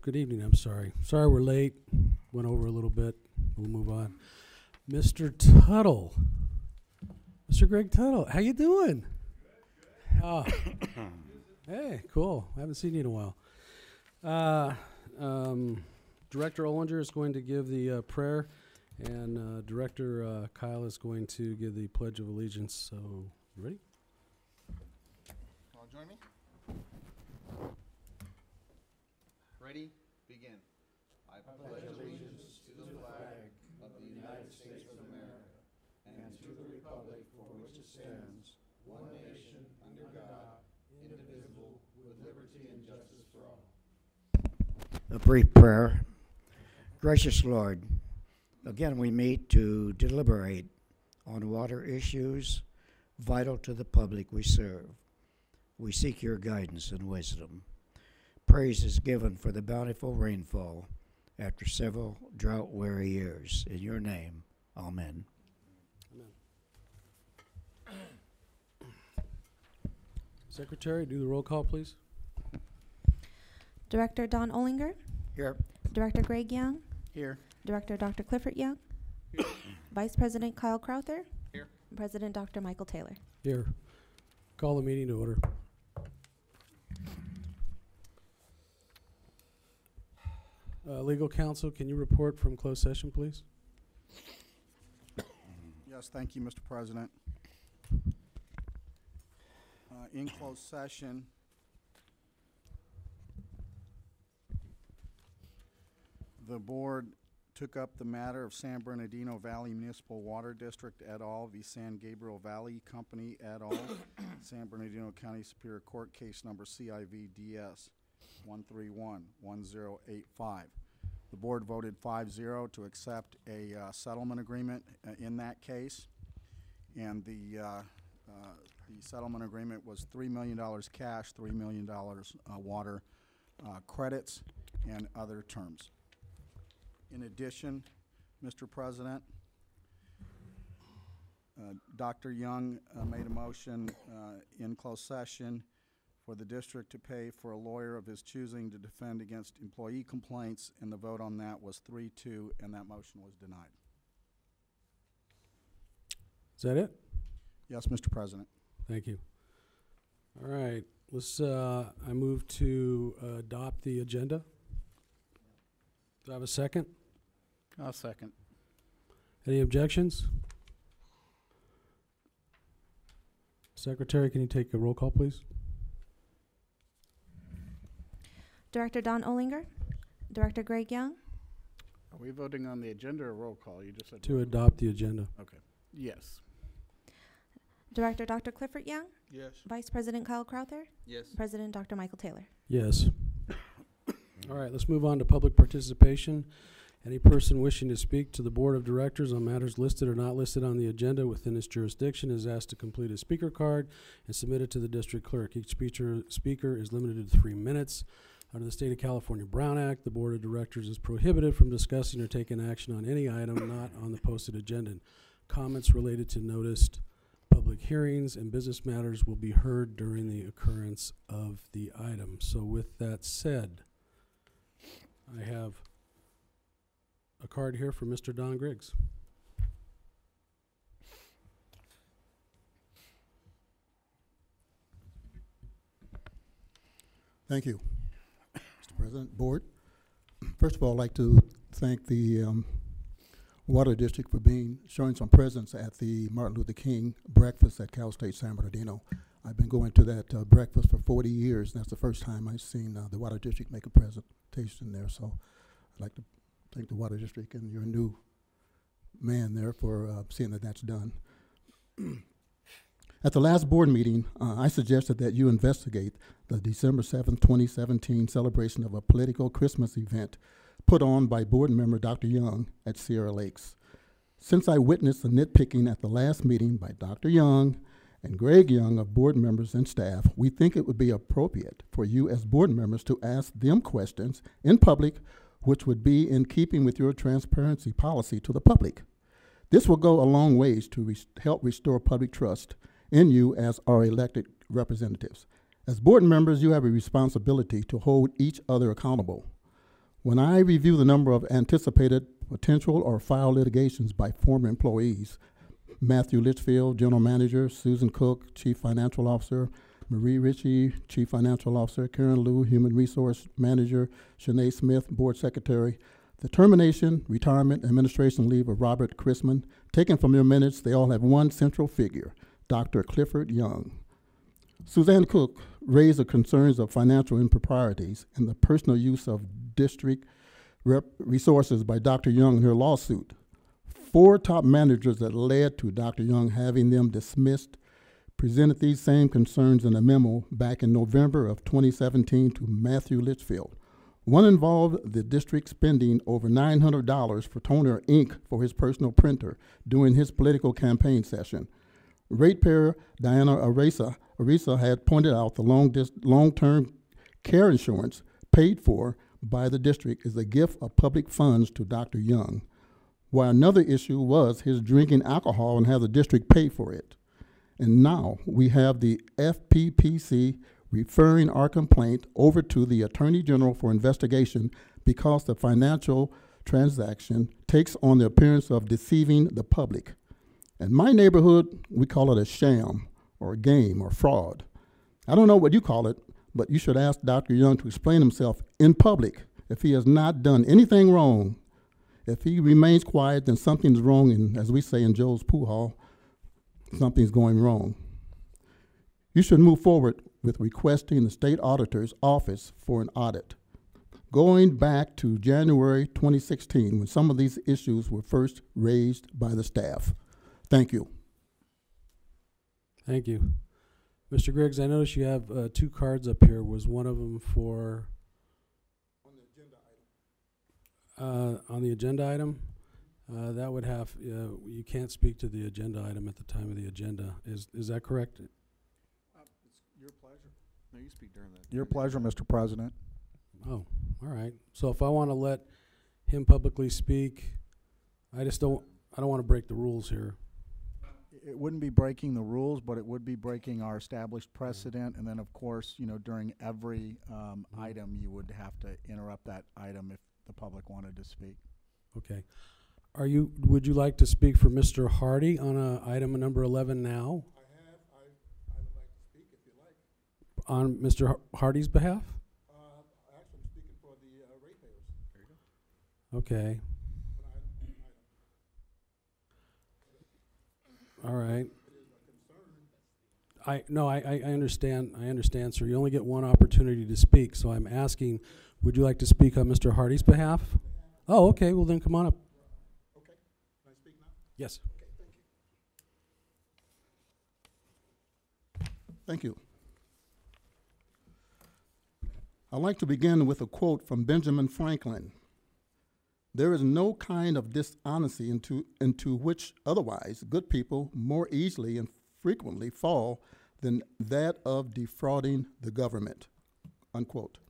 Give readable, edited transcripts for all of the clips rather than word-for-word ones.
Good evening, I'm sorry. Sorry we're late. Went over a little bit. We'll move on. Mr. Tuttle. Mr. Greg Tuttle, how you doing? Oh. Hey, cool. I haven't seen you in a while. Director Ollinger is going to give the prayer, and Director Kyle is going to give the Pledge of Allegiance. So, you ready? All join me. Ready? Begin. I pledge allegiance to the flag of the United States of America and to the republic for which it stands, one nation, under God, indivisible, with liberty and justice for all. A brief prayer. Gracious Lord, again we meet to deliberate on water issues vital to the public we serve. We seek your guidance and wisdom. Praise is given for the bountiful rainfall after several drought-weary years. In your name, amen. Amen. Secretary, do the roll call, please. Director Don Ollinger, Here. Director Greg Young, Here. Director Dr. Clifford Young, Here. Vice President Kyle Crowther, Here. and President Dr. Michael Taylor. Here. Call the meeting to order. Legal counsel, can you report from closed session, please? Yes, thank you, Mr. President. In closed session, the board took up the matter of San Bernardino Valley Municipal Water District et al. V. San Gabriel Valley Company et al. San Bernardino County Superior Court case number CIVDS 131-1085. The board voted 5-0 to accept a settlement agreement in that case, and the settlement agreement was $3 million cash, $3 million water credits, and other terms. In addition, Mr. President, Dr. Young made a motion in closed session for the district to pay for a lawyer of his choosing to defend against employee complaints, and the vote on that was 3-2, and that motion was denied. Is that it? Yes, Mr. President. Thank you. All right, let's, I move to adopt the agenda. Do I have a second? I'll second. Any objections? Secretary, can you take a roll call, please? Director Don Ollinger, Director Greg Young, Are we voting on the agenda or roll call? You just said To roll adopt the agenda. call. Okay. Yes. Director Dr. Clifford Young, Yes. Vice President Kyle Crowther, Yes. President Dr. Michael Taylor. Yes. All right, let's move on to public participation. Any person wishing to speak to the Board of Directors on matters listed or not listed on the agenda within its jurisdiction is asked to complete a speaker card and submit it to the district clerk. Each speaker is limited to 3 minutes. Under the State of California Brown Act, the Board of Directors is prohibited from discussing or taking action on any item not on the posted agenda. Comments related to noticed public hearings and business matters will be heard during the occurrence of the item. So with that said, I have a card here for Mr. Don Griggs. Thank you, Mr. President, Board. First of all, I'd like to thank the Water District for showing some presence at the Martin Luther King breakfast at Cal State San Bernardino. I've been going to that breakfast for 40 years, and that's the first time I've seen the Water District make a presentation there. So I'd like to thank the Water District and your new man there for seeing that that's done. At the last board meeting, I suggested that you investigate the December 7th, 2017 celebration of a political Christmas event put on by board member Dr. Young at Sierra Lakes. Since I witnessed the nitpicking at the last meeting by Dr. Young and Greg Young of board members and staff, we think it would be appropriate for you as board members to ask them questions in public which would be in keeping with your transparency policy to the public. This will go a long ways to help restore public trust in you as our elected representatives. As board members, you have a responsibility to hold each other accountable. When I review the number of anticipated potential or filed litigations by former employees, Matthew Litchfield, General Manager, Susan Cook, Chief Financial Officer, Marie Ritchie, Chief Financial Officer, Karen Liu, Human Resource Manager, Shanae Smith, Board Secretary, the termination, retirement, administration leave of Robert Chrisman, taken from your minutes, they all have one central figure, Dr. Clifford Young. Suzanne Cook raised the concerns of financial improprieties and the personal use of district resources by Dr. Young in her lawsuit. 4 top managers that led to Dr. Young having them dismissed presented these same concerns in a memo back in November of 2017 to Matthew Litchfield. One involved the district spending over $900 for toner ink for his personal printer during his political campaign session. Ratepayer Diana Arisa had pointed out the long-term care insurance paid for by the district is a gift of public funds to Dr. Young, while another issue was his drinking alcohol and have the district pay for it. And now we have the FPPC referring our complaint over to the Attorney General for investigation because the financial transaction takes on the appearance of deceiving the public. In my neighborhood, we call it a sham or a game or fraud. I don't know what you call it, but you should ask Dr. Young to explain himself in public if he has not done anything wrong. If he remains quiet, then something's wrong, and as we say in Joe's Pool Hall, something's going wrong. You should move forward with requesting the state auditor's office for an audit, going back to January 2016 when some of these issues were first raised by the staff. Thank you. Thank you. Mr. Griggs, I noticed you have 2 cards up here. Was one of them for? On the agenda item? That would have, you can't speak to the agenda item at the time of the agenda. Is that correct? It's your pleasure. No, you speak during that. Your pleasure, Mr. President. Oh, all right. So if I want to let him publicly speak, I don't want to break the rules here. It wouldn't be breaking the rules, but it would be breaking our established precedent. And then, of course, during every item, you would have to interrupt that item if the public wanted to speak. Okay. Would you like to speak for Mr. Hardy on item number 11 now? I would like to speak if you like. On Mr. Hardy's behalf? Actually, I'm speaking for the ratepayers. There you go. Okay. All right. I understand. I understand, sir. You only get one opportunity to speak, so I'm asking, would you like to speak on Mr. Hardy's behalf? Oh, okay. Well, then come on up. Okay. Can I speak now? Yes. Okay, thank you. I'd like to begin with a quote from Benjamin Franklin. There is no kind of dishonesty into which otherwise good people more easily and frequently fall than that of defrauding the government, unquote.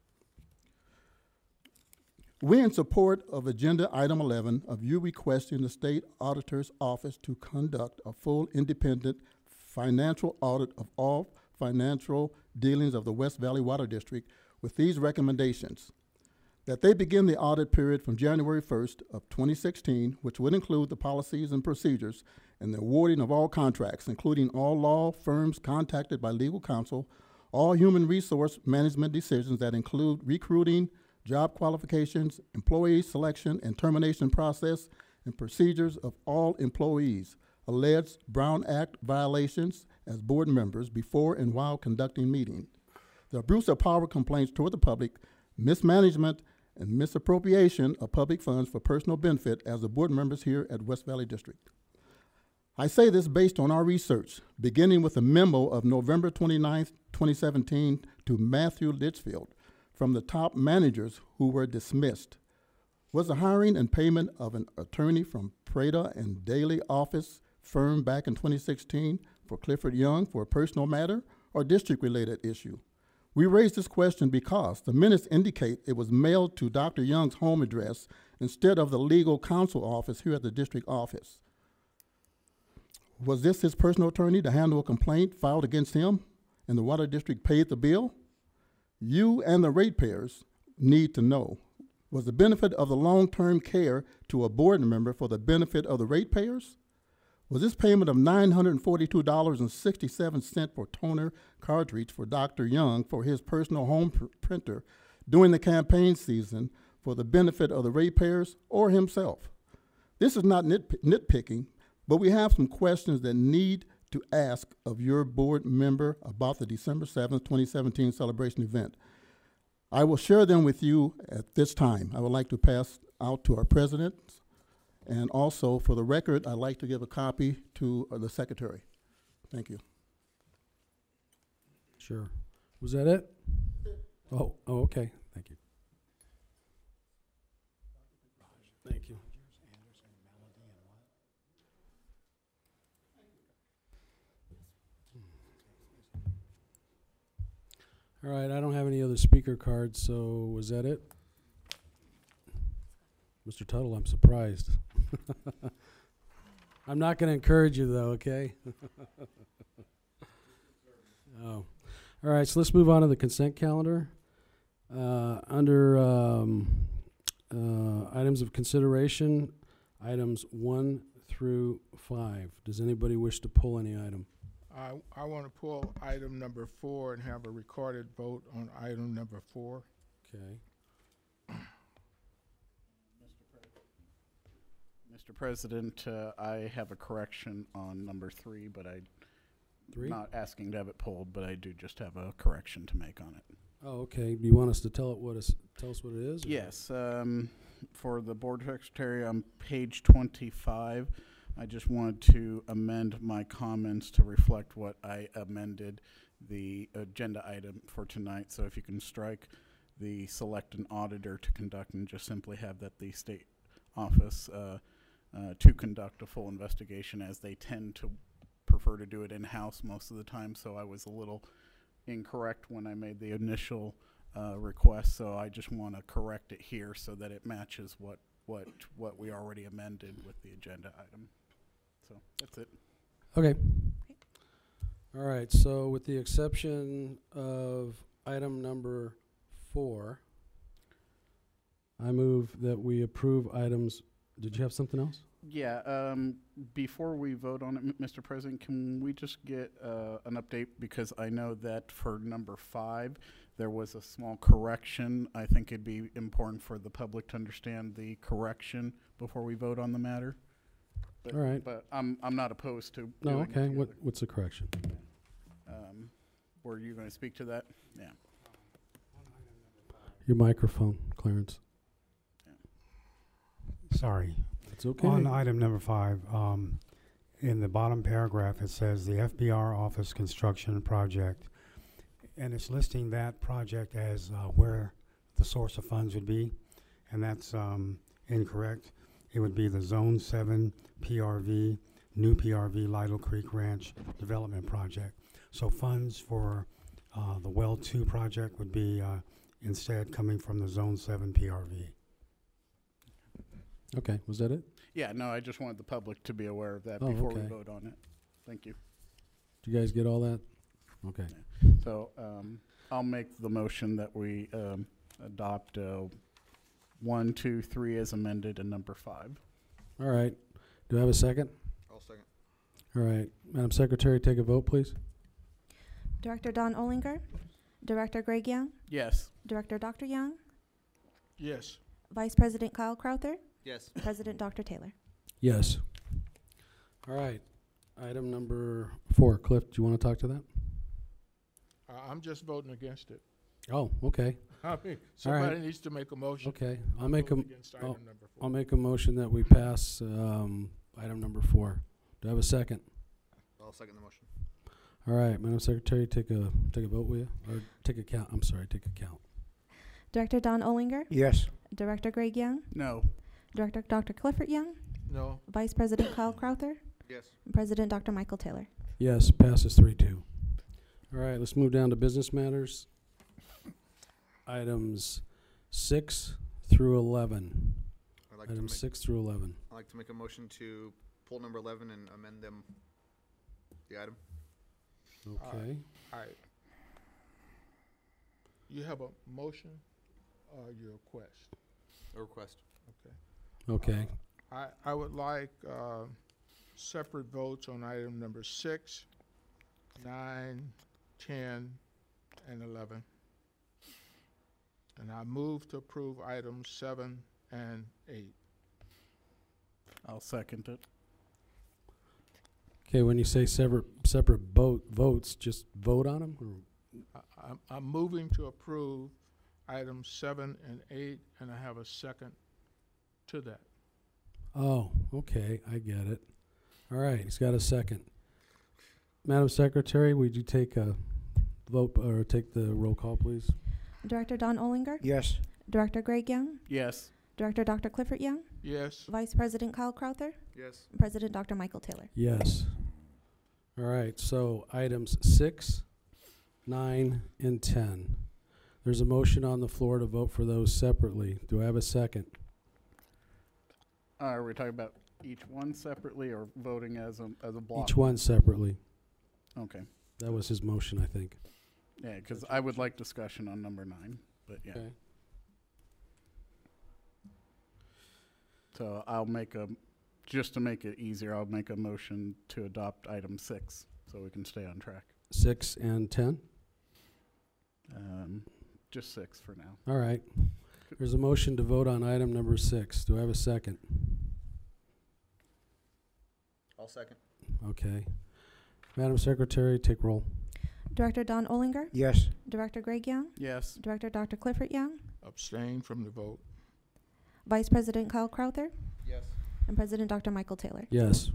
We're in support of agenda item 11 of you requesting the state auditor's office to conduct a full independent financial audit of all financial dealings of the West Valley Water District with these recommendations. That they begin the audit period from January 1st of 2016, which would include the policies and procedures and the awarding of all contracts, including all law firms contacted by legal counsel, all human resource management decisions that include recruiting, job qualifications, employee selection and termination process, and procedures of all employees, alleged Brown Act violations as board members before and while conducting meetings, the abuse of power complaints toward the public, mismanagement, and misappropriation of public funds for personal benefit as the board members here at West Valley District. I say this based on our research, beginning with a memo of November 29th, 2017 to Matthew Litchfield from the top managers who were dismissed. Was the hiring and payment of an attorney from Prada and Daly office firm back in 2016 for Clifford Young for a personal matter or district-related issue? We raised this question because the minutes indicate it was mailed to Dr. Young's home address instead of the legal counsel office here at the district office. Was this his personal attorney to handle a complaint filed against him and the water district paid the bill? You and the ratepayers need to know Was the benefit of the long-term care to a board member for the benefit of the ratepayers? Was this payment of $942.67 for toner cartridge for Dr. Young for his personal home printer during the campaign season for the benefit of the ratepayers or himself? This is not nitpicking, but we have some questions that need to ask of your board member about the December 7th, 2017 celebration event. I will share them with you at this time. I would like to pass out to our president, and also for the record, I'd like to give a copy to the secretary. Thank you. Sure. Was that it? Oh, okay. Thank you. Thank you. All right, I don't have any other speaker cards, so was that it? Mr. Tuttle, I'm surprised. I'm not going to encourage you, though, okay? Oh. All right, so let's move on to the consent calendar. Under items of consideration, items 1 through 5. Does anybody wish to pull any item? I want to pull item number 4 and have a recorded vote on item number 4. Okay. Mr. President, I have a correction on number 3, but I'm 3? not asking to have it pulled, but I do just have a correction to make on it. Oh, okay. Do you want us to tell us what it is? Or? Yes, for the board secretary on page 25, I just wanted to amend my comments to reflect what I amended the agenda item for tonight. So if you can strike the select an auditor to conduct and just simply have that the state office to conduct a full investigation, as they tend to prefer to do it in-house most of the time. So I was a little incorrect when I made the initial request. So I just want to correct it here so that it matches what we already amended with the agenda item. So that's it. Okay. All right, so with the exception of item number 4, I move that we approve items. Did you have something else? Yeah, before we vote on it, Mr. President, can we just get an update? Because I know that for number 5, there was a small correction. I think it'd be important for the public to understand the correction before we vote on the matter. But, All right. But I'm not opposed to No, doing it okay. together. What's the correction? Were you going to speak to that? Yeah. Your microphone, Clarence. Sorry. It's okay. On item number 5, in the bottom paragraph, it says the FBR office construction project, and it's listing that project as where the source of funds would be, and that's incorrect. It would be the Zone 7 PRV, new PRV Lytle Creek Ranch Development Project. So funds for the Well 2 project would be instead coming from the Zone 7 PRV. Okay, was that it? Yeah, no, I just wanted the public to be aware of that Oh, before we okay. vote on it. Thank you. Did you guys get all that? Okay. So I'll make the motion that we adopt 1, 2, 3 as amended and number 5. All right. Do I have a second? I'll second. All right. Madam Secretary, take a vote, please. Director Don Olinger, Director Greg Young, Yes. Director Dr. Young, Yes. Vice President Kyle Crowther, Yes. President Dr. Taylor. Yes. All right. Item number 4. Cliff, do you want to talk to that? I'm just voting against it. Oh, okay. I mean, somebody needs to make a motion. Okay. I'll I'm make a voting against item number 4. I'll make a motion that we pass item number 4. Do I have a second? I'll second the motion. All right, Madam Secretary, take a vote, will you? Or take a count. I'm sorry, take a count. Director Don Olinger, Yes. Director Greg Young, No. Director Dr. Clifford Young, No. Vice President Kyle Crowther, Yes. and President Dr. Michael Taylor. Yes, passes 3-2. All right, let's move down to business matters. Items 6 through 11. Items 6 through 11. I'd like to make a motion to pull number 11 and amend them, the item. Okay. All right. You have a motion or your request? A request. Okay. I would like separate votes on item number 6, 9, 10, and 11. And I move to approve items 7 and 8. I'll second it. Okay, when you say separate votes, just vote on them? I'm moving to approve items 7 and 8, and I have a second to that. Oh, okay, I get it. All right, he's got a second. Madam Secretary, would you take a vote, or take the roll call, please? Director Don Olinger, Yes. Director Greg Young, Yes. Director Dr. Clifford Young, Yes. Vice President Kyle Crowther, Yes. President Dr. Michael Taylor. Yes. All right, so items 6, 9, and 10. There's a motion on the floor to vote for those separately. Do I have a second? Are we talking about each one separately or voting as a block? Each one separately. Okay. That was his motion, I think. Yeah, because I would like discussion on number 9, but yeah. Okay. So I'll make just to make it easier, I'll make a motion to adopt item 6 so we can stay on track. 6 and 10? Just 6 for now. All right. There's a motion to vote on item number 6. Do I have a second? I'll second. Okay. Madam Secretary, take roll. Director Don Olinger, Yes. Director Greg Young, Yes. Director Dr. Clifford Young, Abstain from the vote. Vice President Kyle Crowther, Yes. and President Dr. Michael Taylor. Yes.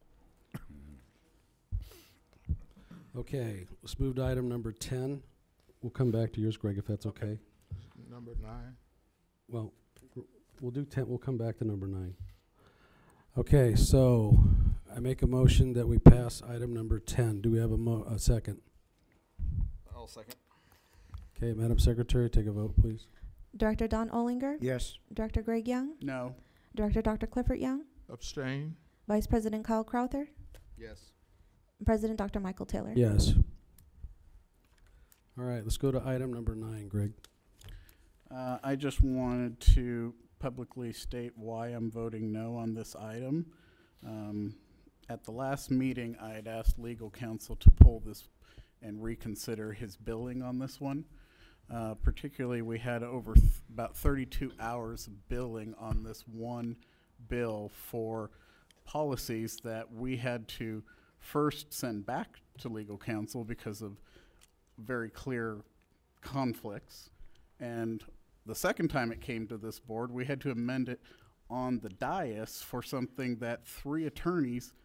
Okay, let's move to item number 10. We'll come back to yours, Greg, if that's okay. Number 9. Well, we'll do 10. We'll come back to number 9. Okay, so I make a motion that we pass item number 10. Do we have a second? I'll second. Okay, Madam Secretary, take a vote, please. Director Don Olinger, Yes. Director Greg Young, No. Director Dr. Clifford Young, Abstain. Vice President Kyle Crowther, Yes. and President Dr. Michael Taylor. Yes. All right, let's go to item number 9, Greg. I just wanted to publicly state why I'm voting no on this item. At the last meeting, I had asked legal counsel to pull this and reconsider his billing on this one. Particularly, we had over about 32 hours of billing on this one bill for policies that we had to first send back to legal counsel because of very clear conflicts. And the second time it came to this board, we had to amend it on the dais for something that 3 attorneys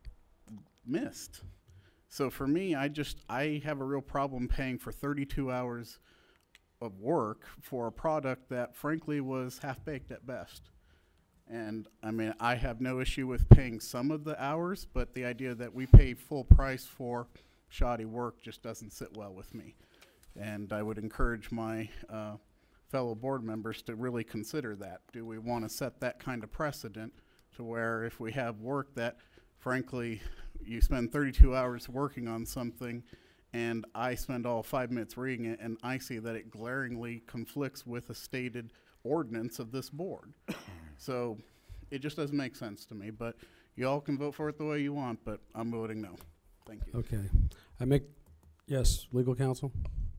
missed. So for me, I have a real problem paying for 32 hours of work for a product that frankly was half-baked at best. And I mean, I have no issue with paying some of the hours, but the idea that we pay full price for shoddy work just doesn't sit well with me. And I would encourage my fellow board members to really consider that. Do we want to set that kind of precedent to where if we have work that frankly you spend 32 hours working on something and I spend all 5 minutes reading it and I see that it glaringly conflicts with a stated ordinance of this board. So it just doesn't make sense to me, but you all can vote for it the way you want, but I'm voting no. Thank you. Okay. Yes, legal counsel?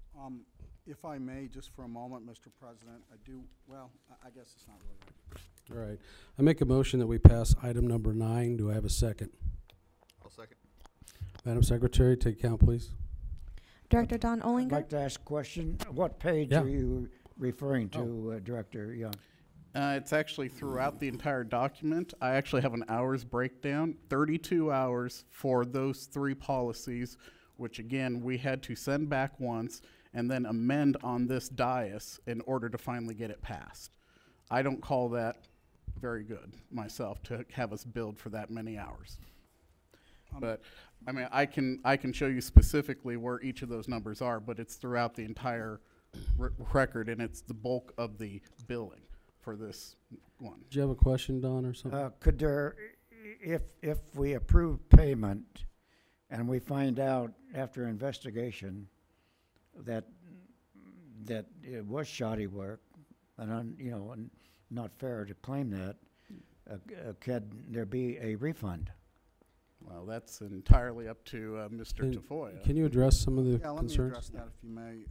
If I may, just for a moment, Mr. President, I guess it's not really right. All right. I make a motion that we pass item number 9. Do I have a second? I'll second. Madam Secretary, take count, please. Director Don I'd Olinger, like to ask a question. What page Yeah. are you referring to, Director Young? It's actually throughout the entire document. I actually have an hours breakdown, 32 hours for those 3 policies, which again, we had to send back once and then amend on this dais in order to finally get it passed. I don't call that very good myself to have us billed for that many hours. But I mean, I can show you specifically where each of those numbers are, but it's throughout the entire record, and it's the bulk of the billing for this one. Do you have a question, Don, or something? Could there, if we approve payment and we find out after investigation that it was shoddy work, and not fair to claim that. Could there be a refund? Well, that's entirely up to Mr. Can- Tafoya. Can you address some of the Yeah, let me concerns? address that if you may.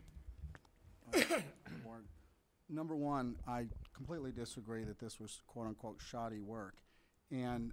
Board. Number one, I completely disagree that this was quote-unquote shoddy work. And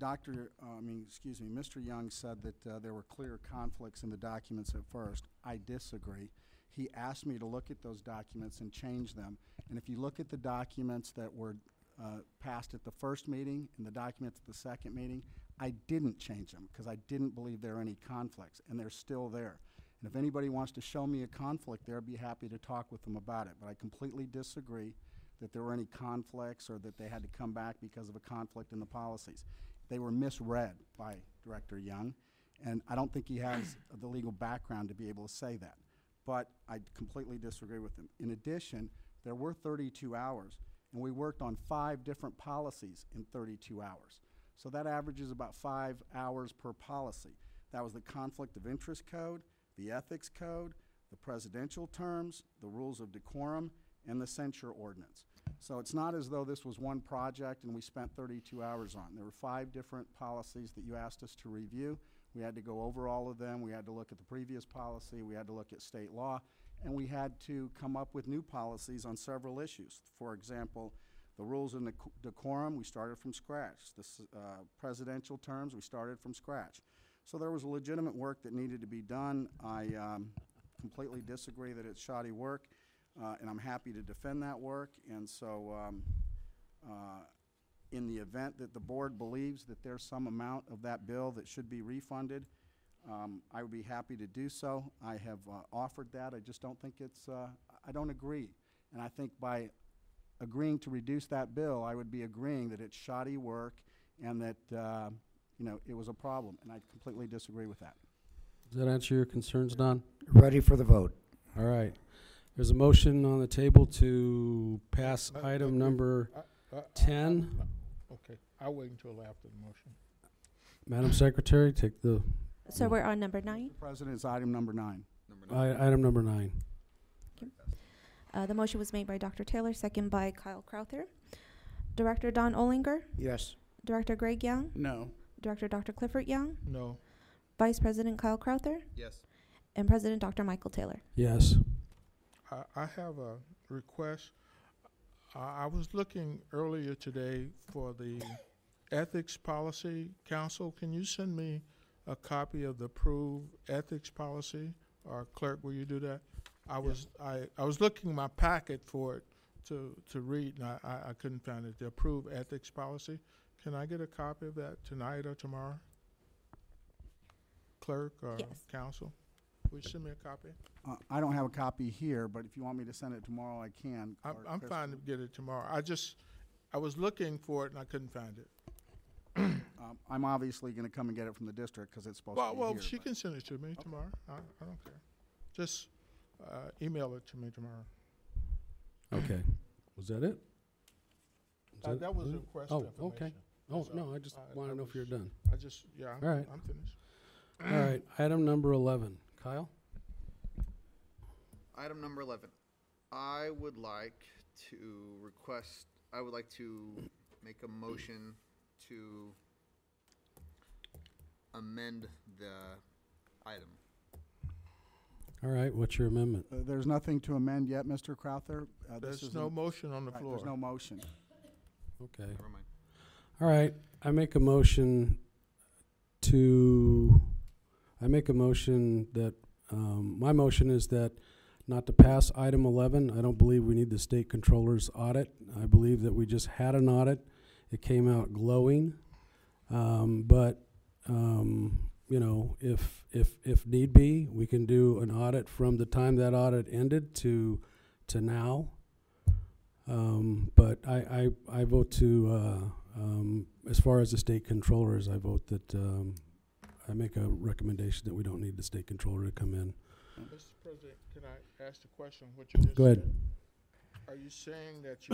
Mr. Young said that there were clear conflicts in the documents at first. I disagree. He asked me to look at those documents and change them. And if you look at the documents that were passed at the first meeting and the documents at the second meeting, I didn't change them because I didn't believe there were any conflicts, and they're still there. And if anybody wants to show me a conflict there, I'd be happy to talk with them about it. But I completely disagree that there were any conflicts or that they had to come back because of a conflict in the policies. They were misread by Director Young, and I don't think he has the legal background to be able to say that. But I completely disagree with him. In addition, there were 32 hours, and we worked on 5 different policies in 32 hours. So that averages about 5 hours per policy. That was the Conflict of Interest Code, the Ethics Code, the Presidential Terms, the Rules of Decorum, and the Censure Ordinance. So it's not as though this was one project and we spent 32 hours on. There were 5 different policies that you asked us to review. We had to go over all of them. We had to look at the previous policy. We had to look at state law. And we had to come up with new policies on several issues. For example, the rules of decorum, we started from scratch. The presidential terms, we started from scratch. So there was legitimate work that needed to be done. I completely disagree that it's shoddy work, and I'm happy to defend that work. And so in the event that the board believes that there's some amount of that bill that should be refunded, I would be happy to do so. I have offered that. I just don't think it's, I don't agree. And I think by agreeing to reduce that bill, I would be agreeing that it's shoddy work and that, you know, it was a problem. And I completely disagree with that. Does that answer your concerns, Don? Ready for the vote. All right. There's a motion on the table to pass item number 10. Okay, I'll wait until after the motion. Madam Secretary, take the, So we're on number 9. Mr. President, it's item number 9. Number 9. item number 9. The motion was made by Dr. Taylor, second by Kyle Crowther. Director Don Olinger, Yes. Director Greg Young, No. Director Dr. Clifford Young, No. Vice President Kyle Crowther, Yes. and President Dr. Michael Taylor. Yes. I have a request. I was looking earlier today for the Ethics Policy Council. Can you send me a copy of the approved ethics policy? Or clerk, will you do that? I was looking in my packet for it to read, and I couldn't find it. The approved ethics policy. Can I get a copy of that tonight or tomorrow? Clerk or Yes. council? Will you send me a copy? I don't have a copy here, but if you want me to send it tomorrow, I can. I'm fine to get it tomorrow. I was looking for it and I couldn't find it. I'm obviously going to come and get it from the district because it's supposed to be Well, here. she but- can send it to me tomorrow. I don't care. Just email it to me tomorrow. Okay. Was that it? Was That was it? a request Oh, information. okay. Oh, So, no, I just want to know if you're done. Yeah, All right. I'm finished. All right, item number 11. Kyle? Item number 11. I would like to make a motion to amend the item. All right, what's your amendment? There's nothing to amend yet, Mr. Crowther. This There's is no an- motion on the right, floor. There's no motion. Okay. Never mind. All right, I make a motion that, my motion is that not to pass item 11. I don't believe we need the state controller's audit. I believe that we just had an audit. It came out glowing. You know, if need be, we can do an audit from the time that audit ended to now. But I vote to, as far as the state controllers, I vote that, I make a recommendation that we don't need the state controller to come in. Mr. President, can I ask the question? What you just Go ahead. said? Are you saying that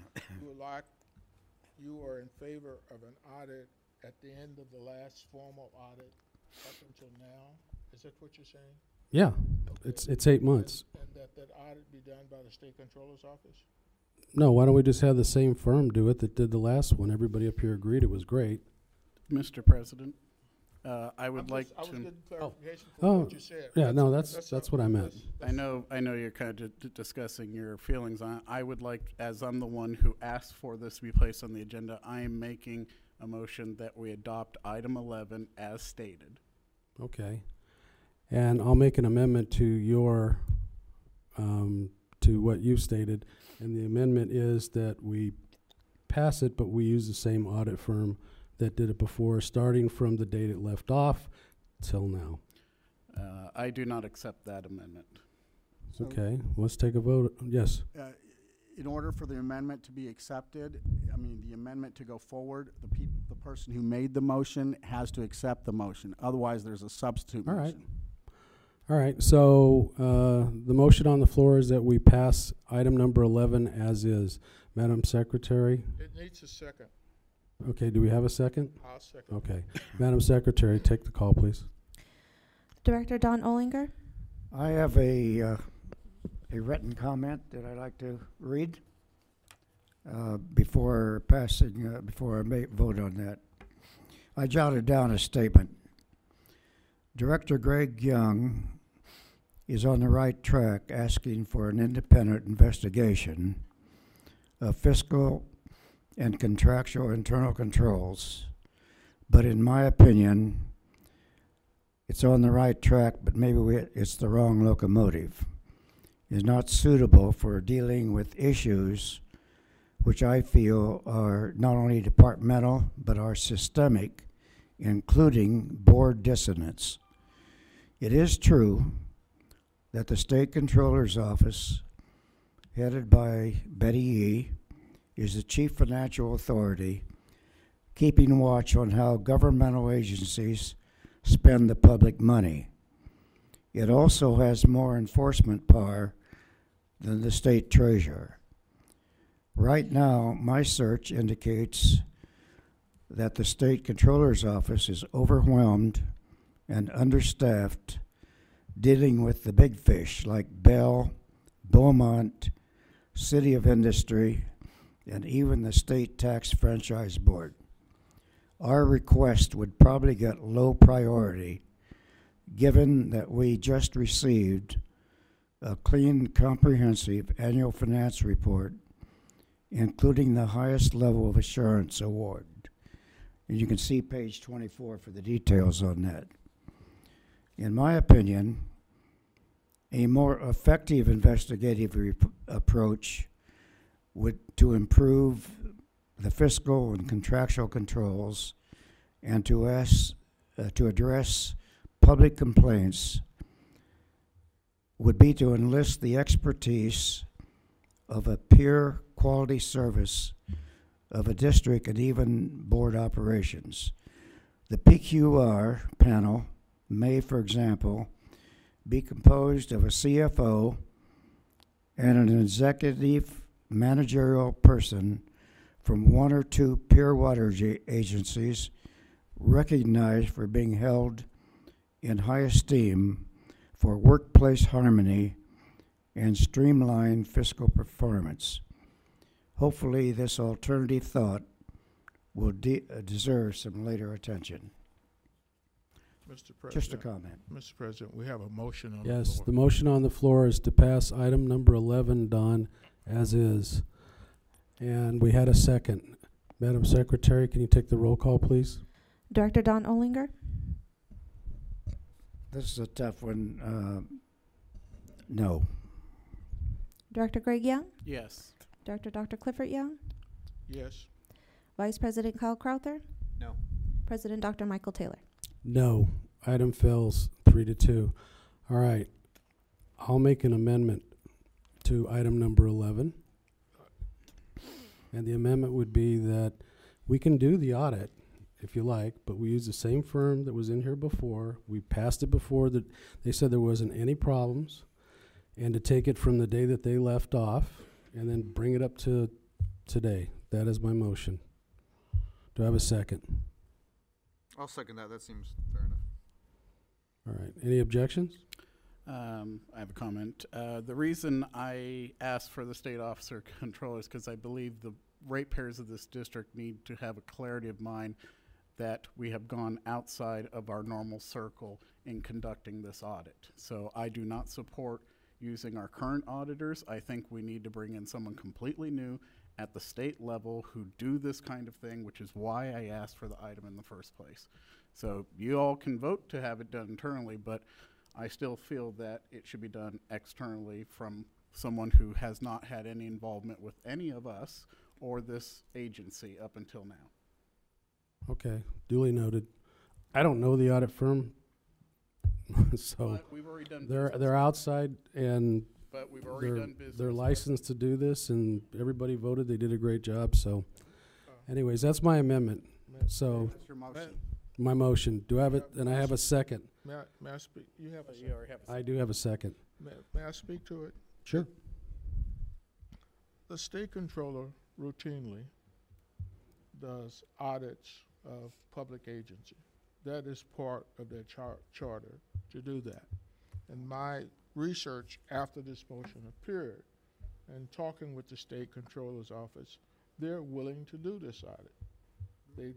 you are in favor of an audit at the end of the last formal audit up until now? Is that what you're saying? Yeah, Okay. it's 8 months. And that audit be done by the state controller's office? No, why don't we just have the same firm do it that did the last one? Everybody up here agreed it was great. Mr. President, I would like I was to. getting clarification Oh, from what you said. Yeah, no, that's what I meant. I know you're kind of discussing your feelings on it. I would like, as I'm the one who asked for this to be placed on the agenda, I am making a motion that we adopt item 11 as stated. Okay. And I'll make an amendment to your, to what you stated. And the amendment is that we pass it, but we use the same audit firm that did it before, starting from the date it left off till now. I do not accept that amendment. Okay, let's take a vote. Yes. In order for the amendment to be accepted, I mean, the amendment to go forward, the person who made the motion has to accept the motion. Otherwise, there's a substitute All right. motion. All right, so the motion on the floor is that we pass item number 11 as is. Madam Secretary? It needs a second. Okay, do we have a second? I'll second. Okay. Madam Secretary, take the call, please. Director Don Olinger, I have a written comment that I'd like to read before passing, before I vote on that. I jotted down a statement. Director Greg Young is on the right track asking for an independent investigation of fiscal and contractual internal controls, but in my opinion, it's on the right track, but maybe it's the wrong locomotive. Is not suitable for dealing with issues which I feel are not only departmental, but are systemic, including board dissonance. It is true that the State Controller's Office, headed by Betty Yee, is the chief financial authority, keeping watch on how governmental agencies spend the public money. It also has more enforcement power than the state treasurer. Right now, my search indicates that the State Controller's Office is overwhelmed and understaffed, dealing with the big fish like Bell, Beaumont, City of Industry, and even the State Tax Franchise Board. Our request would probably get low priority, given that we just received a clean, comprehensive annual finance report, including the highest level of assurance award. And you can see page 24 for the details on that. In my opinion, a more effective investigative approach would to improve the fiscal and contractual controls and to address public complaints would be to enlist the expertise of a peer quality service of a district and even board operations. The PQR panel may, for example, be composed of a CFO and an executive managerial person from one or two peer water agencies recognized for being held in high esteem for workplace harmony and streamlined fiscal performance. Hopefully, this alternative thought will deserve some later attention. Mr. President. Just a comment. Mr. President, we have a motion on the Yes, floor. the motion on the floor is to pass item number 11, Don, as is. And we had a second. Madam Secretary, can you take the roll call, please? Director Don Olinger, This is a tough one. No. Director Greg Young, Yes. Director Dr. Clifford Young, Yes. Vice President Kyle Crowther, No. President Dr. Michael Taylor. No. Item fails 3-2. All right. I'll make an amendment to item number 11. And the amendment would be that we can do the audit, if you like, but we use the same firm that was in here before. We passed it before. That they said there wasn't any problems. And to take it from the day that they left off and then bring it up to today. That is my motion. Do I have a second? I'll second that. That seems fair enough. All right. Any objections? I have a comment. The reason I asked for the state officer control is because I believe the ratepayers of this district need to have a clarity of mind that we have gone outside of our normal circle in conducting this audit. So I do not support using our current auditors. I think we need to bring in someone completely new at the state level who do this kind of thing, which is why I asked for the item in the first place. So you all can vote to have it done internally, but I still feel that it should be done externally from someone who has not had any involvement with any of us or this agency up until now. Okay, duly noted. I don't know the audit firm, so But we've already done they're business. they're outside and But we've already they're done business. they're with- licensed to do this, and everybody voted. They did a great job. So, anyways, that's my amendment. So That's your motion. my motion. Do I have it? And I have a second. May I speak? You have a You second. already have a I do have a second. May I speak to it? Sure. The state controller routinely does audits of public agency. That is part of their charter to do that. And my research after this motion appeared and talking with the state controller's office, they're willing to do this audit. They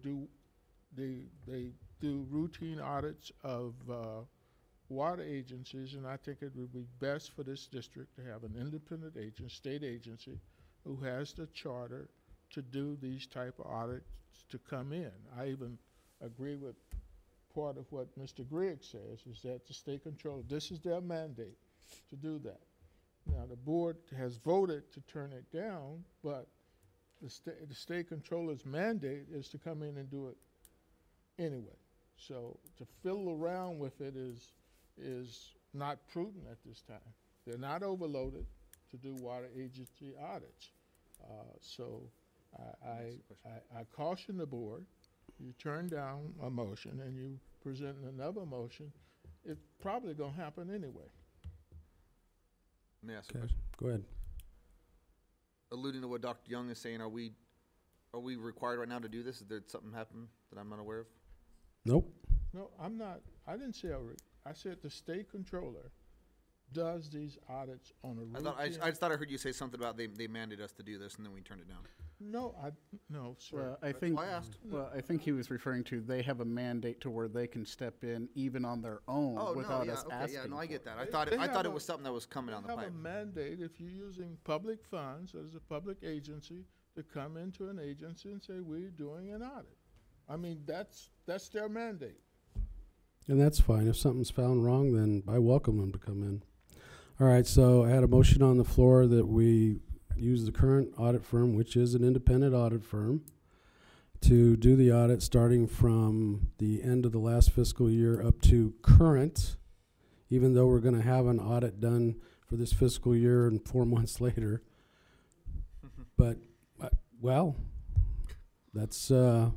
do routine audits of water agencies, and I think it would be best for this district to have an independent agent, state agency, who has the charter to do these type of audits to come in. I even agree with part of what Mr. Griggs says, is that the state controller, this is their mandate to do that. Now, the board has voted to turn it down, but the state controller's mandate is to come in and do it anyway. So to fiddle around with it is not prudent at this time. They're not overloaded to do water agency audits. So I caution the board, you turn down a motion and you present another motion, it's probably gonna happen anyway. Let me ask a Okay. question. Go ahead. Alluding to what Dr. Young is saying, are we required right now to do this? Is there something happen that I'm unaware of? Nope. No, I'm not, I didn't say I said the state controller does these audits on a routine. I just thought I heard you say something about they mandated us to do this and then we turned it down. No, no, sir. Well, I think. why I asked. Well, I think he was referring to they have a mandate to where they can step in even on their own Oh, without no, us yeah, okay, asking. yeah, no, I get for that. it. I thought They it was something that was coming down the They pipe. have a mandate if you're using public funds as a public agency to come into an agency and say, we're doing an audit. I mean, that's their mandate. And that's fine. If something's found wrong, then I welcome them to come in. All right, so I had a motion on the floor that we use the current audit firm, which is an independent audit firm, to do the audit starting from the end of the last fiscal year up to current, even though we're going to have an audit done for this fiscal year and 4 months later. But, well, that's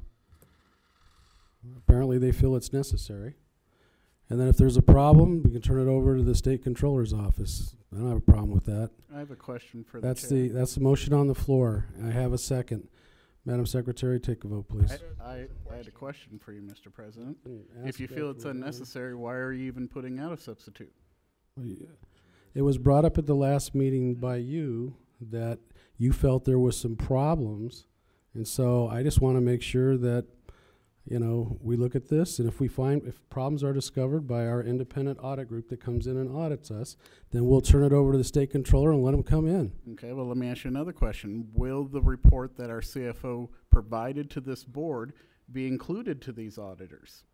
apparently they feel it's necessary. And then if there's a problem, we can turn it over to the state controller's office. I don't have a problem with that. I have a question for the That's chair. the motion on the floor. I have a second. Madam Secretary, take a vote, please. I had a question for you, Mr. President. Ask If you feel it's that. unnecessary, why are you even putting out a substitute? It was brought up at the last meeting by you that you felt there was some problems. And so I just want to make sure that, you know, we look at this, and if problems are discovered by our independent audit group that comes in and audits us, then we'll turn it over to the state controller and let them come in. Okay, well, let me ask you another question. Will the report that our CFO provided to this board be included to these auditors?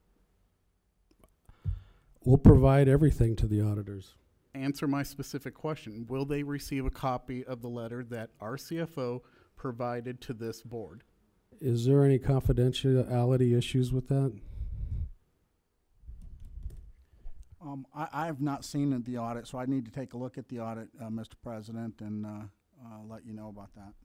We'll provide everything to the auditors. Answer my specific question. Will they receive a copy of the letter that our CFO provided to this board? Is there any confidentiality issues with that? I have not seen the audit, so I need to take a look at the audit, Mr. President, and let you know about that.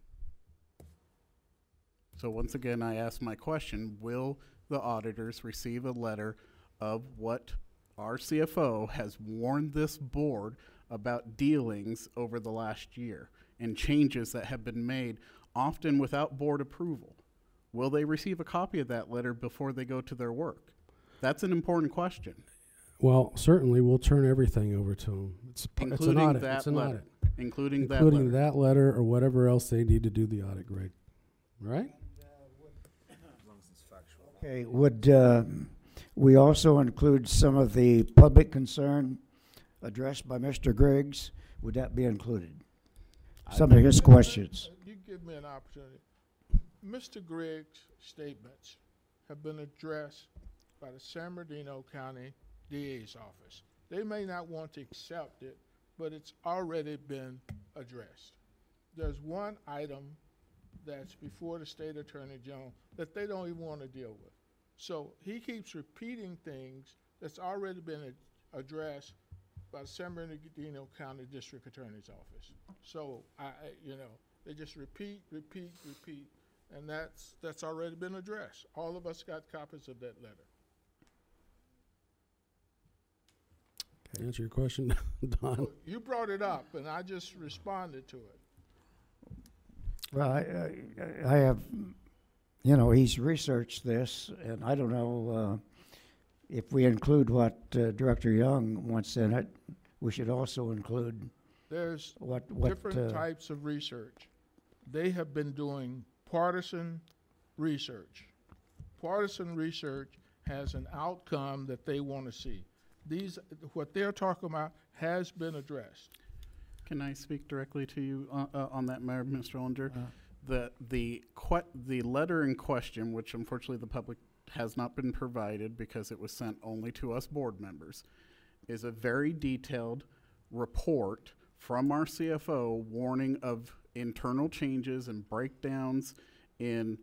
So once again, I ask my question, will the auditors receive a letter of what our CFO has warned this board about dealings over the last year and changes that have been made, often without board approval? Will they receive a copy of that letter before they go to their work? That's an important question. Well, certainly, we'll turn everything over to them. It's an Including audit. that It's an letter. audit. Including that Including letter. that letter or whatever else they need to do the audit, Greg. Right? Okay, would we also include some of the public concern addressed by Mr. Griggs? Would that be included? Some of his questions. You give me an opportunity. Mr. Griggs' statements have been addressed by the San Bernardino County DA's office. They may not want to accept it, but it's already been addressed. There's one item that's before the state attorney general that they don't even want to deal with. So he keeps repeating things that's already been addressed by the San Bernardino County District Attorney's Office. So they just repeat, and that's already been addressed. All of us got copies of that letter. Can I answer your question, Don? You brought it up, and I just responded to it. Well, I have, he's researched this, and I don't know if we include what Director Young wants in it, we should also include There's what different types of research. They have been doing partisan research. Partisan research has an outcome that they want to see. What they're talking about has been addressed. Can I speak directly to you on that matter, Mr. Ollinger? The letter in question, which unfortunately the public has not been provided because it was sent only to us board members, is a very detailed report from our CFO warning of internal changes and breakdowns in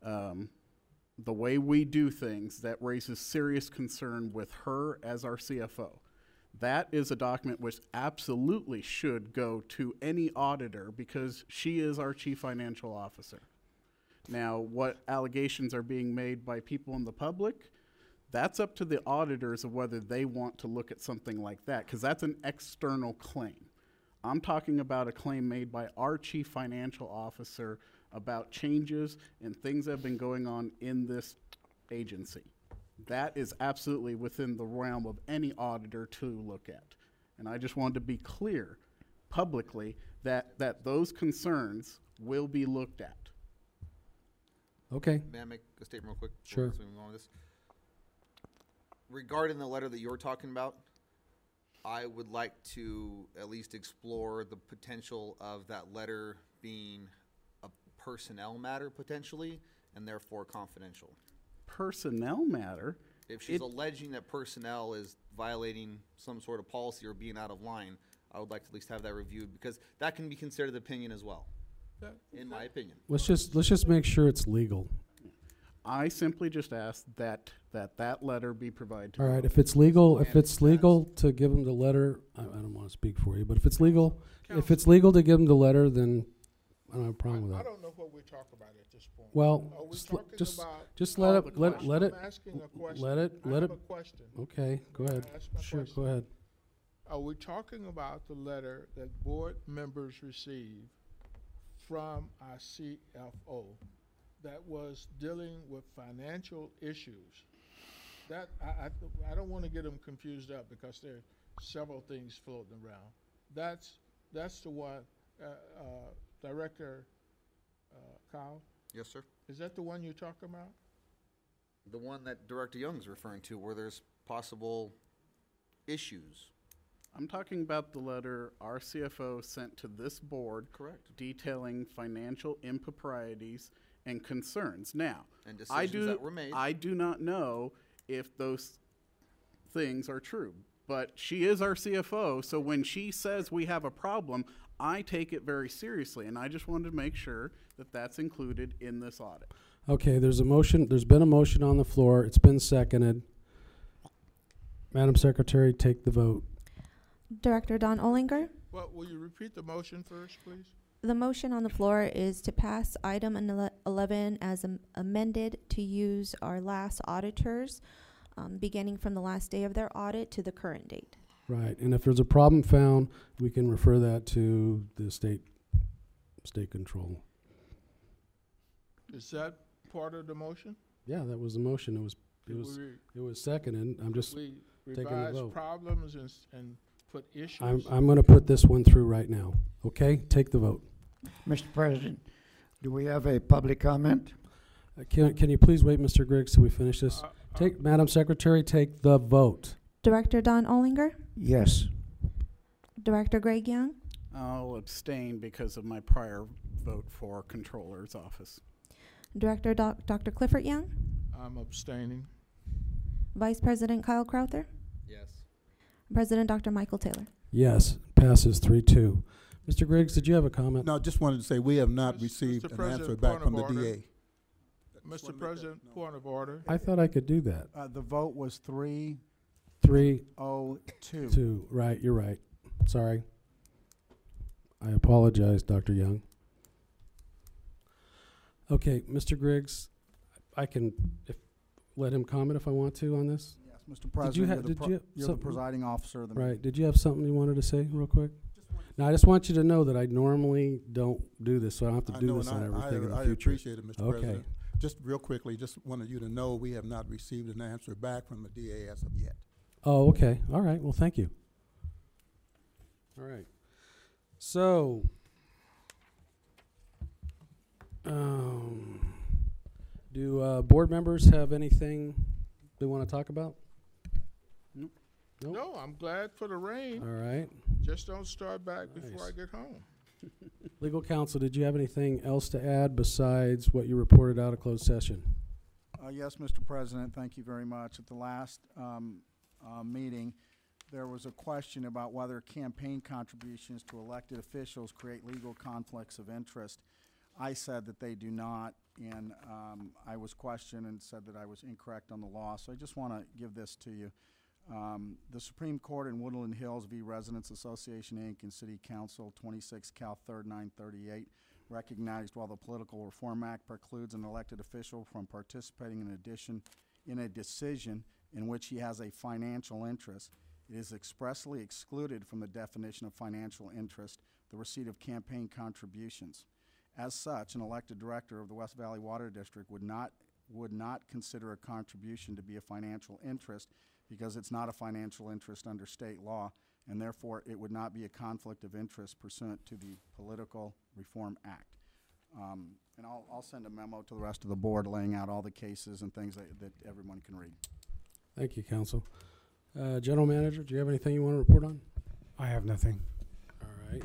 the way we do things that raises serious concern with her as our CFO. That is a document which absolutely should go to any auditor because she is our chief financial officer. Now, what allegations are being made by people in the public, that's up to the auditors of whether they want to look at something like that, because that's an external claim. I'm talking about a claim made by our chief financial officer about changes and things that have been going on in this agency. That is absolutely within the realm of any auditor to look at. And I just wanted to be clear publicly that those concerns will be looked at. Okay. May I make a statement real quick? Sure. Before we move on with this? Regarding the letter that you're talking about, I would like to at least explore the potential of that letter being a personnel matter potentially, and therefore confidential. Personnel matter? If she's alleging that personnel is violating some sort of policy or being out of line, I would like to at least have that reviewed, because that can be considered opinion as well, in my opinion. Let's just make sure it's legal. I simply just asked that letter be provided to All me. right. If it's legal to give them the letter, I don't want to speak for you, but if it's legal to give them the letter, then I don't have a problem with I that. don't know what we're talking about at this point. Well, Are we just talking about? just let it let I'm it asking a question. let it I let have it. a question. Okay, go May I ahead. ask my Sure, question? go ahead. Are we talking about the letter that board members received from our CFO that was dealing with financial issues? That I don't want to get them confused up because there are several things floating around. That's the one, Director Kyle. Yes, sir. Is that the one you're talking about? The one that Director Young's referring to, where there's possible issues. I'm talking about the letter our CFO sent to this board. Correct. Detailing financial improprieties and concerns. Now, And decisions that were made. I do not know if those things are true, but she is our CFO, so when she says we have a problem, I take it very seriously, and I just wanted to make sure that that's included in this audit. Okay, there's been a motion on the floor. It's been seconded. Madam Secretary, take the vote. Director Don Ollinger. Well, will you repeat the motion first, please? The motion on the floor is to pass item 11 as amended to use our last auditors, beginning from the last day of their audit to the current date. Right, and if there's a problem found, we can refer that to the state control. Is that part of the motion? Yeah, that was the motion. It was seconded. I'm just, taking the revise vote. problems and put issues. I'm going to put this one through right now. Okay, take the vote. Mr. President, do we have a public comment? Can you please wait, Mr. Griggs, till we finish this? Madam Secretary, take the vote. Director Don Olinger, Yes. Director Greg Young, I'll abstain because of my prior vote for Controller's Office. Director Dr. Clifford Young, I'm abstaining. Vice President Kyle Crowther, Yes. President Dr. Michael Taylor. Yes, passes 3-2. Mr. Griggs, did you have a comment? No, just wanted to say we have not Mr. received an President, answer back point from of the order. DA. Mr. President, point of order. I thought I could do that. The vote was 3-0-2. 3-2. Right, you're right. Sorry. I apologize, Dr. Young. Okay, Mr. Griggs, I can let him comment if I want to on this. Yes, Mr. President, you're the something- presiding officer of the meeting. Right. Did you have something you wanted to say real quick? Now, I just want you to know that I normally don't do this, so I don't have to I do know, this and on everything in the I future. appreciate it, Mr. Okay. President. Just real quickly, just wanted you to know we have not received an answer back from the DA as of yet. Oh, okay. All right. Well, thank you. All right. So, do board members have anything they want to talk about? Nope. No, I'm glad for the rain. All right. Just don't start back before Nice. I get home. Legal counsel, did you have anything else to add besides what you reported out of closed session? Yes, Mr. President, thank you very much. At the last meeting, there was a question about whether campaign contributions to elected officials create legal conflicts of interest. I said that they do not, and I was questioned and said that I was incorrect on the law, so I just want to give this to you. The Supreme Court in Woodland Hills v. Residents Association, Inc. and City Council 26 Cal 3rd 938 recognized while the Political Reform Act precludes an elected official from participating in a decision in which he has a financial interest, it is expressly excluded from the definition of financial interest the receipt of campaign contributions. As such, an elected director of the West Valley Water District would not consider a contribution to be a financial interest because it's not a financial interest under state law, and therefore it would not be a conflict of interest pursuant to the Political Reform Act. And I'll send a memo to the rest of the board laying out all the cases and things that everyone can read. Thank you, counsel. General Manager, do you have anything you want to report on? I have nothing. All right.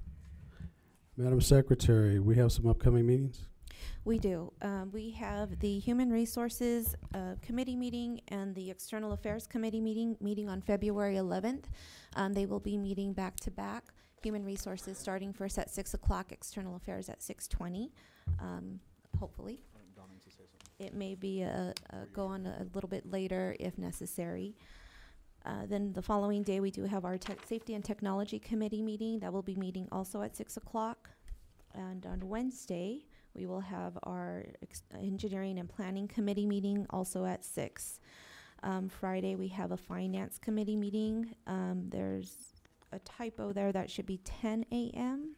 Madam Secretary, we have some upcoming meetings? We do. We have the Human Resources Committee meeting and the External Affairs Committee meeting on February 11th. They will be meeting back to back. Human Resources starting first at 6 o'clock, External Affairs at 6:20, hopefully. It may be go on a little bit later if necessary. Then the following day, we do have our Safety and Technology Committee meeting. That will be meeting also at 6 o'clock. And on Wednesday, we will have our Engineering and Planning Committee meeting also at 6. Friday, we have a Finance Committee meeting. There's a typo there. That should be 10 a.m.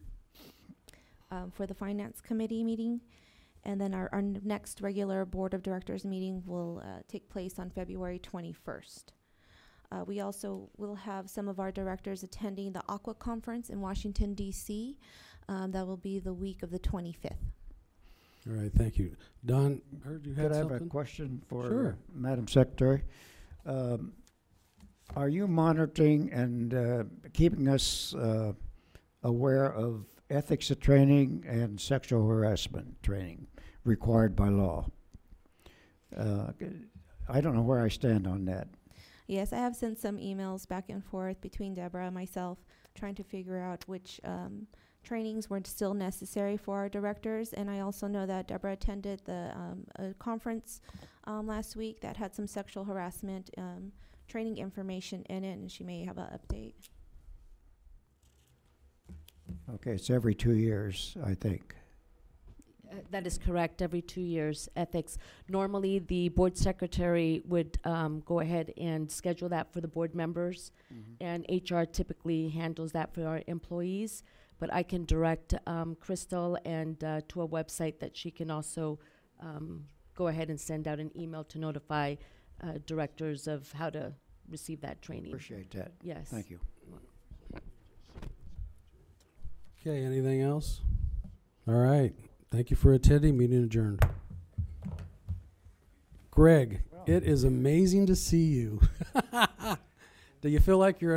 For the Finance Committee meeting. And then our next regular Board of Directors meeting will take place on February 21st. We also will have some of our directors attending the Aqua Conference in Washington, D.C. That will be the week of the 25th. All right, thank you. Don, I heard you had Could I have something? a question for Sure. Madam Secretary? Are you monitoring and keeping us aware of ethics training and sexual harassment training required by law? I don't know where I stand on that. Yes, I have sent some emails back and forth between Deborah and myself, trying to figure out which trainings were still necessary for our directors. And I also know that Deborah attended the a conference last week that had some sexual harassment training information in it, and she may have an update. Okay, it's every 2 years, I think. That is correct, every 2 years, ethics. Normally, the board secretary would go ahead and schedule that for the board members, and HR typically handles that for our employees. But I can direct Crystal and to a website that she can also go ahead and send out an email to notify directors of how to receive that training. Appreciate that. Yes. Thank you. Okay, anything else? All right. Thank you for attending. Meeting adjourned. Greg, it is amazing to see you. Do you feel like you're at